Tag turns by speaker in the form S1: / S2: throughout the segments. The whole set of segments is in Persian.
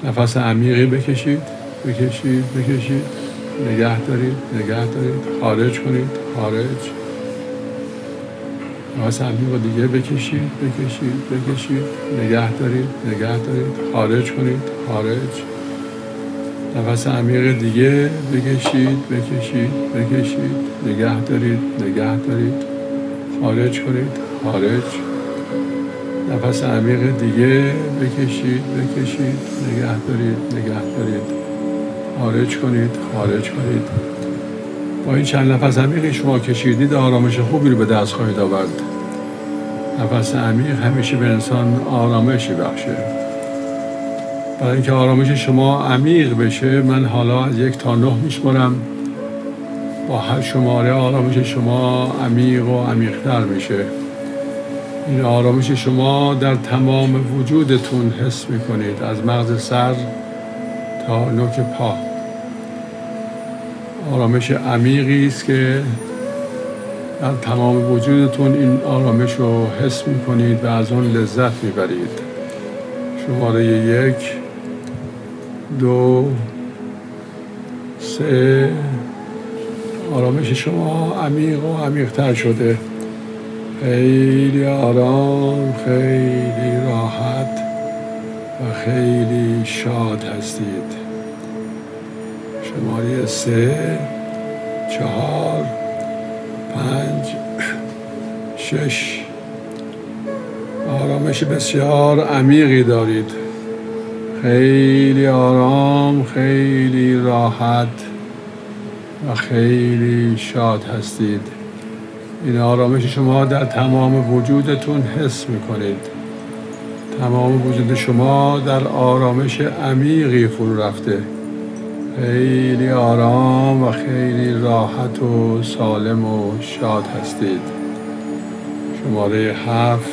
S1: نفس عمیقی بکشید، بکشید، بکشید، نگه دارید، نگه دارید، خارج کنید، خارج. نفس عمیق دیگه بکشید، بکشید، بکشید، نگه دارید، نگه دارید، خارج کنید، خارج. نفس عمیق دیگه بکشید، بکشید، بکشید، نگه دارید، نگه دارید، خارج کنید، خارج. نفس عمیق دیگه بکشید، بکشید، نگه دارید، نگه دارید، خارج کنید، خارج کنید. با این چند نفس عمیقی شما کشیدید آرامش خوبی رو به دست خواهید آورد. نفس عمیق همیشه به انسان آرامشی بخشه. برای اینکه آرامش شما عمیق بشه من حالا از 1 تا 9 میشمارم. با هر شماره آرامش شما عمیق و عمیق‌تر میشه. این آرامش شما در تمام وجودتون حس میکنید، از مغز سر تا نوک پا. آرامش عمیقی است که در تمام وجودتون این آرامش رو حس میکنید و از اون لذت میبرید. شماره 1 2 3. آرامش شما عمیق و عمیق‌تر شده. خیلی آرام، خیلی راحت و خیلی شاد هستید. شماره 3 4 5 6. آرامش بسیار عمیقی دارید. خیلی آرام، خیلی راحت و خیلی شاد هستید. این آرامش شما در تمام وجودتون حس میکنید. تمام وجود شما در آرامش عمیقی فرو رفته. خیلی آرام و خیلی راحت و سالم و شاد هستید. شماره 7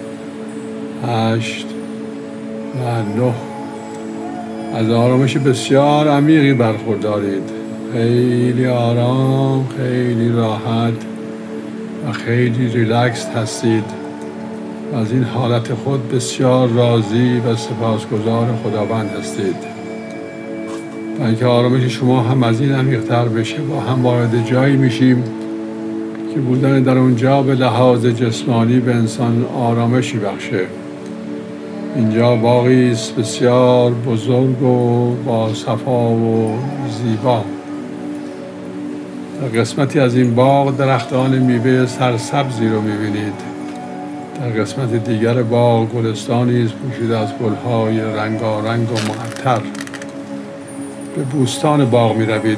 S1: 8 و 9. از آرامش بسیار عمیقی برخوردارید. خیلی آرام، خیلی راحت و خیلی ریلکس هستید. از این حالت خود بسیار راضی و سپاسگزار خداوند هستید. و اینکه آرامش شما هم از این عمیق‌تر بشه با هم وارد جایی میشیم که بودن در اونجا به لحاظ جسمانی به انسان آرامشی بخشه. اینجا باغی است بسیار بزرگ و با صفا و زیبا. در قسمتی از این باغ درختان میوه سرسبزی رو میبینید. در قسمت دیگر باغ گلستانی است پوشیده از گلهای رنگارنگ و معطر. به بوستان باغ میروید.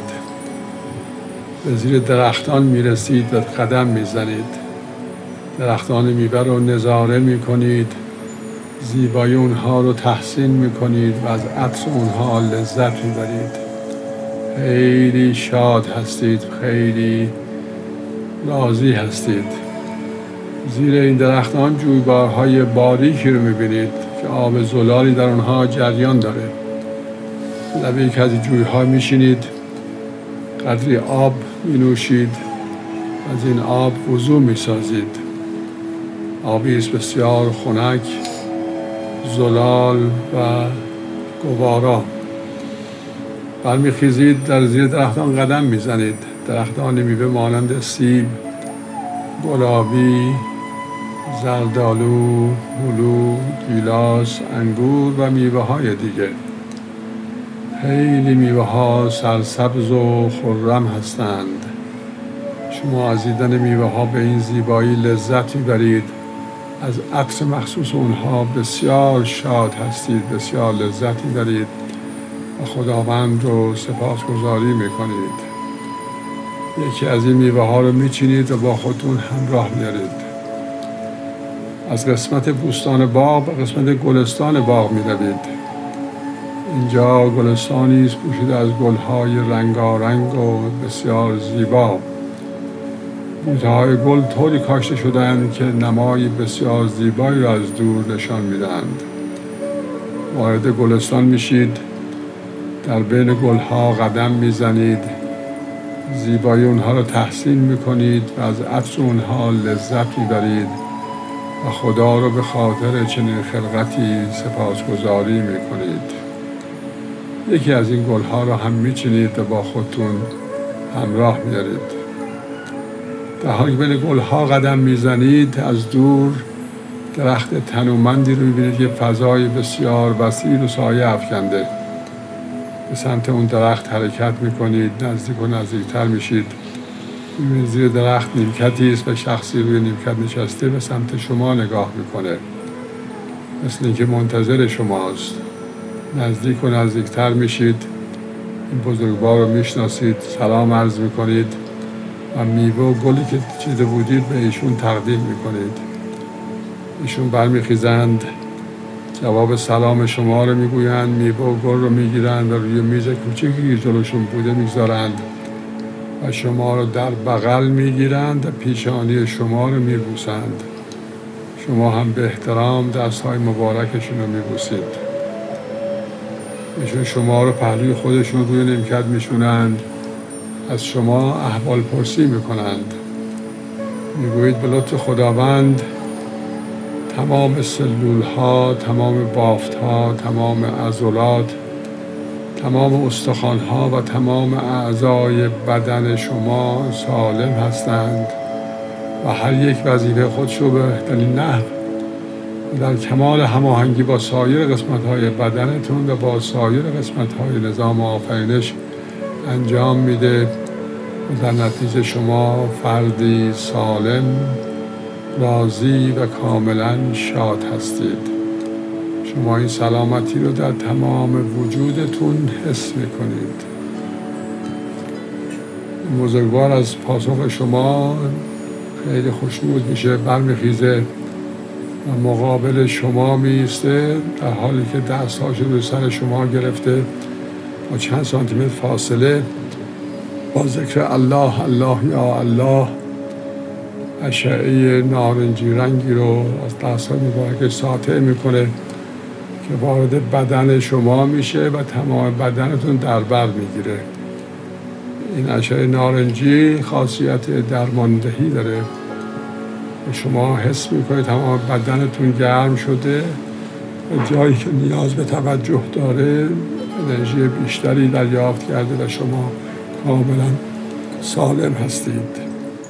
S1: به زیر درختان میرسید و قدم میزنید. درختان میوه رو نظاره میکنید. زیبایی اونها رو تحسین میکنید و از عطر اونها لذت میبرید. خیلی شاد هستید، خیلی راضی هستید. زیر این درختان جویبارهای باریکی رو میبینید که آب زلالی در اونها جریان داره. لب یک از این جویها میشینید، قدری آب مینوشید، از این آب وضو میسازید. آبی است بسیار خنک، زلال و گوارا. برمیخیزید، در زیر درختان قدم میزنید. درختان میوه مانند سیب، گلابی، زردآلو، هلو، گیلاس، انگور و میوه های دیگه. خیلی میوه ها سرسبز و خرم هستند. شما از دیدن میوه ها به این زیبایی لذت میبرید. از عطر مخصوص اونها بسیار شاد هستید، بسیار لذت میبرید و خداوند رو سپاسگزاری میکنید. یکی از این میوه ها رو میچینید و با خودتون همراه میارید. از قسمت بوستان باغ به قسمت گلستان باغ میروید. اینجا گلستانی است پوشیده از گلهای رنگارنگ و بسیار زیبا. بوته‌های گل طوری کاشته شدند که نمای بسیار زیبایی را از دور نشان میدهند. وارد گلستان میشید، در بین گلها قدم میزنید، زیبایی اونها را تحسین میکنید و از عطر اونها لذت میبرید و خدا را به خاطر چنین خلقتی سپاسگزاری میکنید. یکی از این گلها را هم میچینید و با خودتون همراه میارید. در حالی که بین گلها قدم میزنید از دور درخت تنومندی رو میبینید که فضای بسیار وسیع و سایه افکنده. به سمت اون درخت حرکت میکنید، نزدیک و نزدیکتر میشید. میبینید زیر درخت نیمکتی است و شخصی روی نیمکت نشسته به سمت شما نگاه میکنه، مثل اینکه منتظر شماست. نزدیک و نزدیکتر میشید، این بزرگوار رو میشناسید، سلام عرض میکنید و میوه و گلی که چیده بودید به ایشون تقدیم میکنید. ایشون برمیخیزند، جواب سلام شما رو میگویند، میوه و گل رو میگیرند و روی میز کوچکی که جلوشون بوده میگذارند و شما رو در بغل میگیرند و پیشانی شما رو میبوسند. شما هم به احترام دستهای مبارکشون رو میبوسید. ایشون شما رو پهلوی خودشون روی نیمکت میشونند، از شما احوال پرسی میکنند. میگویید به لطف خداوند تمام سلول ها، تمام بافت ها، تمام عضلات، تمام استخوان ها و تمام اعضای بدن شما سالم هستند و هر یک وظیفه خودش رو به بهترین نحو در کمال هماهنگی با سایر قسمت های بدنتون و با سایر قسمت های نظام آفرینش انجام میده و در نتیجه شما فردی سالم، راضی و کاملا شاد هستید. شما این سلامتی رو در تمام وجودتون حس میکنید. بزرگوار از پاسخ شما خیلی خوشنود میشه، برمیخیزه و مقابل شما میسته، در حالی که دستهاش رو سر شما گرفته با چند سانتیمتر فاصله با ذکر الله الله یا الله اشعه نارنجی رنگی رو از دستهای مبارک ساطع میکنه که وارد بدن شما میشه و تمام بدنتون در بر میگیره. این اشعه نارنجی خاصیت درماندهی داره. شما حس میکنید تمام بدنتون گرم شده و جایی که نیاز به توجه داره انرژی بیشتری دریافت کرده و شما کاملا سالم هستید.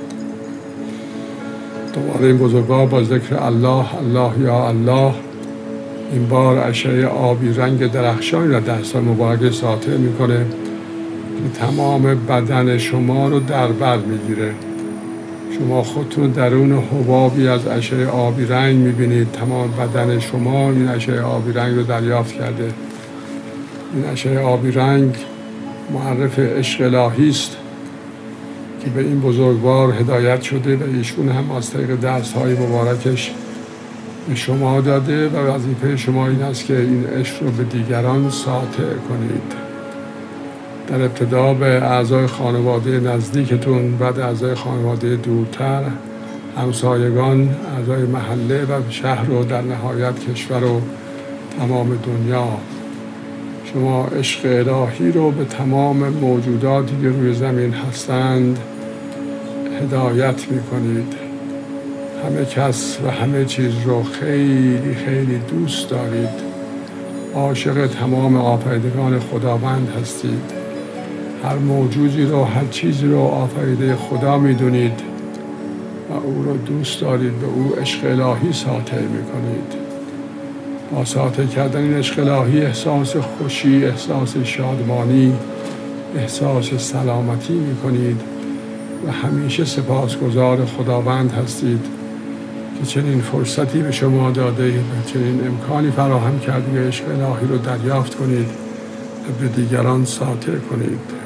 S1: دوباره این بزرگوار با ذکر الله الله یا الله این بار اشعه آبی رنگ درخشانی را دستای مبارک ساطع میکنه که تمام بدن شما رو در بر میگیره. شما خودتون درون حبابی از اشعه آبی رنگ میبینید. تمام بدن شما این اشعه آبی رنگ رو دریافت کرده. این اشعه آبی رنگ معرف عشق الهی است که به این بزرگوار هدایت شده و ایشون هم از طریق دستهای مبارکش به شما داده و وظیفه شما این است که این عشق رو به دیگران ساطع کنید. در ابتدا به اعضای خانواده نزدیکتون، بعد اعضای خانواده دورتر، همسایگان، اعضای محله و شهر و در نهایت کشور و تمام دنیا. شما عشق الهی رو به تمام موجوداتی که روی زمین هستند هدایت میکنید. همه کس و همه چیز رو خیلی خیلی دوست دارید. عاشق تمام آفریدگان خداوند هستید. هر موجودی رو، هر چیزی رو آفریده خدا میدونید و او رو دوست دارید، به او عشق الهی ساطع میکنید. با ساطع کردن این عشق الهی احساس خوشی، احساس شادمانی، احساس سلامتی میکنید و همیشه سپاسگزار خداوند هستید که چنین فرصتی به شما داده و چنین امکانی فراهم کرده که عشق الهی رو دریافت کنید و به دیگران ساطع کنید.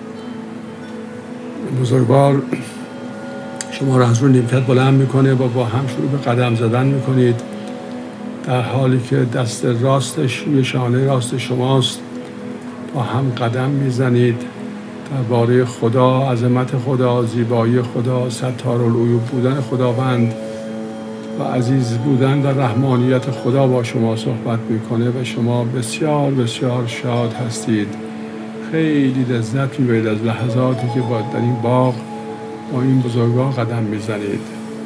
S1: بزرگوار شما را از روی نیمکت بلند میکنه و با هم شروع به قدم زدن میکنید، در حالی که دست راستش روی شانه راست شماست. با هم قدم میزنید، درباره خدا، عظمت خدا، زیبایی خدا، ستارالعیوب بودن خداوند و عزیز بودن و رحمانیت خدا با شما صحبت میکنه و شما بسیار بسیار شاد هستید. خیلی لذت میبرید از لحظاتی که در این باغ با این بزرگوار قدم میزنید.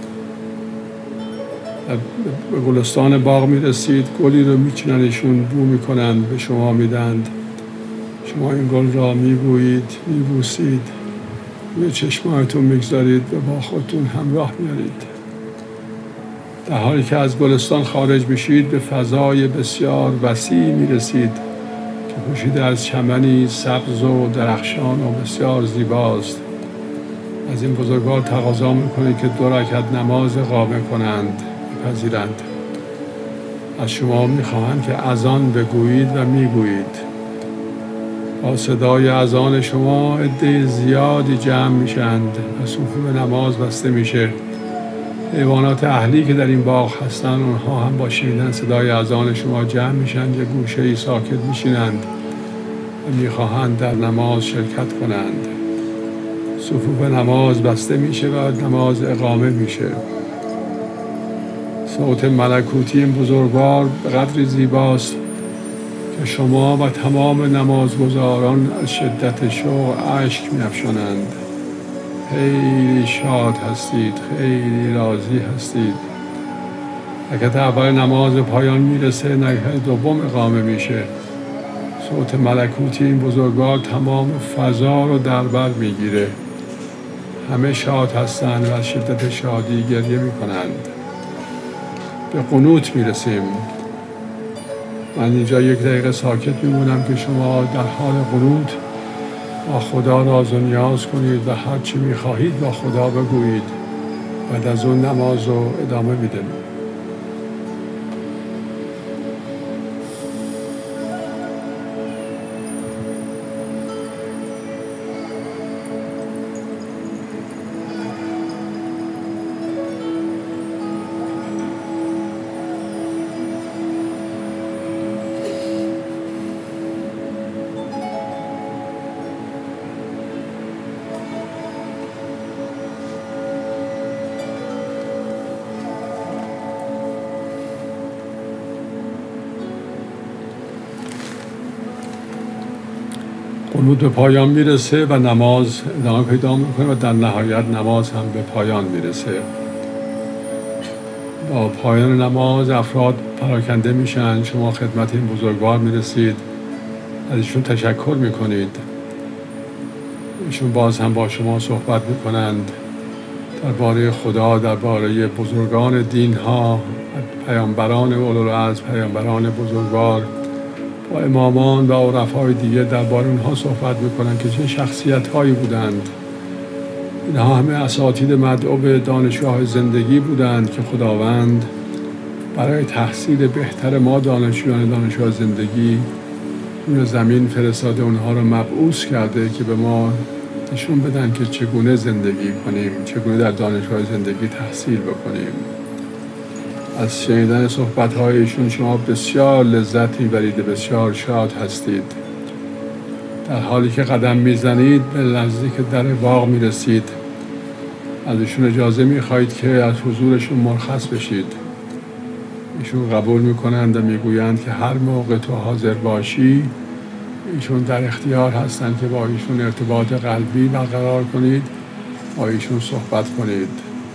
S1: به گلستان باغ میرسید، گلی رو میچینن، ایشون بو میکنند، به شما میدند شما این گل را میبویید، میبوسید، روی چشمایتون میگذارید و با خودتون همراه میارید. در حالی که از گلستان خارج میشید به فضای بسیار وسیع میرسید که پوشیده از چمنی سبز و درخشان و بسیار زیباست. از این بزرگوار تقاضا میکنید که 2 رکعت نماز اقامه کنند، بپذیرند. از شما میخواهند که اذان بگویید و میگویید. با صدای اذان شما عده زیادی جمع میشند و صفوف نماز بسته میشه. حیوانات اهلی که در این باغ هستند اونها هم با شنیدن صدای اذان شما جمع میشن، یه گوشه‌ای ساکت میشینند و میخواهند در نماز شرکت کنند. صفوف نماز بسته میشه و نماز اقامه میشه. صوت ملکوتی این بزرگوار به قدری زیباست که شما و تمام نمازگزاران از شدت شوق اشک می‌افشانند. خیلی شاد هستید، خیلی راضی هستید. رکعت اول نماز پایان میرسه، رکعت دوم اقامه میشه. صوت ملکوتی این بزرگوار تمام فضا رو در بر میگیره. همه شاد هستند و از شدت شادی گریه میکنند. به قنوت میرسیم. من اینجا 1 دقیقه ساکت میمونم که شما در حال قنوت با خدا راز و نیاز کنید و هر چی میخواهید با خدا بگویید. بعد از اون نماز رو ادامه میدیم. قنوت به پایان میرسه و نماز ادامه پیدا میکنه و در نهایت نماز هم به پایان میرسه. با پایان نماز افراد پراکنده میشن. شما خدمت این بزرگوار میرسید، از ایشون تشکر میکنید. ایشون باز هم با شما صحبت میکنند درباره خدا، درباره بزرگان دین ها، پیامبران اولوالعزم، پیامبران بزرگوار، با امامان و عرفای دیگه درباره اونها صحبت میکنن که چه شخصیت هایی بودند. اینها همه اساتید مدعو به دانشگاه زندگی بودند که خداوند برای تحصیل بهتر ما دانشجویان دانشگاه زندگی روی زمین فرستاده، اونها رو مبعوث کرده که به ما نشون بدن که چگونه زندگی کنیم، چگونه در دانشگاه زندگی تحصیل بکنیم. از شنیدن صحبت‌های ایشون شما بسیار لذت می‌برید، بسیار شاد هستید. در حالی که قدم میزنید به نزدیک در باغ میرسید. از ایشون اجازه می‌خواهید که از حضورشون مرخص بشید. ایشون قبول می‌کنند و می‌گویند که هر موقع تو حاضر باشی، ایشون در اختیار هستند که با ایشون ارتباط قلبی برقرار کنید، با ایشون صحبت کنید.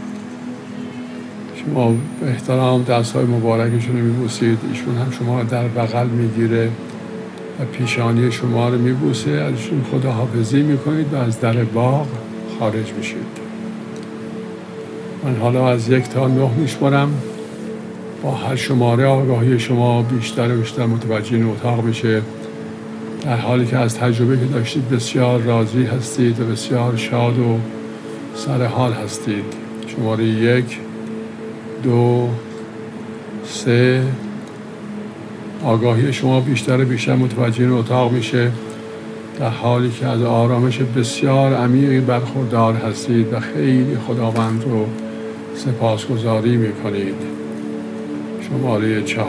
S1: شما به احترام دست‌های مبارکشون رو می‌بوسید، ایشون هم شما رو در بغل می‌گیره و پیشانی شما رو می‌بوسه. از ایشون خداحافظی می‌کنید و از در باغ خارج میشید. من حالا از 1 تا 9 میشمارم. با هر شماره آگاهی شما بیشتر و بیشتر متوجه این اتاق میشه، در حالی که از تجربه که داشتید بسیار راضی هستید و بسیار شاد و سر حال هستید. شماره 1، 2، 3. آگاهی شما بیشتر و بیشتر متوجه این اتاق میشه، در حالی که از آرامش بسیار عمیقی برخوردار هستید و خیلی خداوند رو سپاسگزاری میکنید. شماره 4،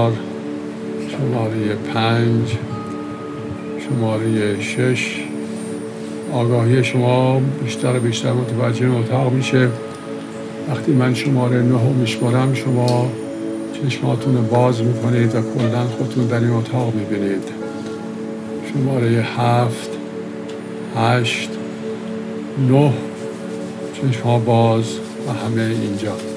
S1: شماره 5، شماره 6. آگاهی شما بیشتر و بیشتر متوجه این اتاق میشه. وقتی من شماره 9 رو میشمارم شما چشماتون رو باز میکنید و کلاً خودتون در این اتاق میبینید. شماره 7، 8، 9. چشم‌ها باز و همه اینجا.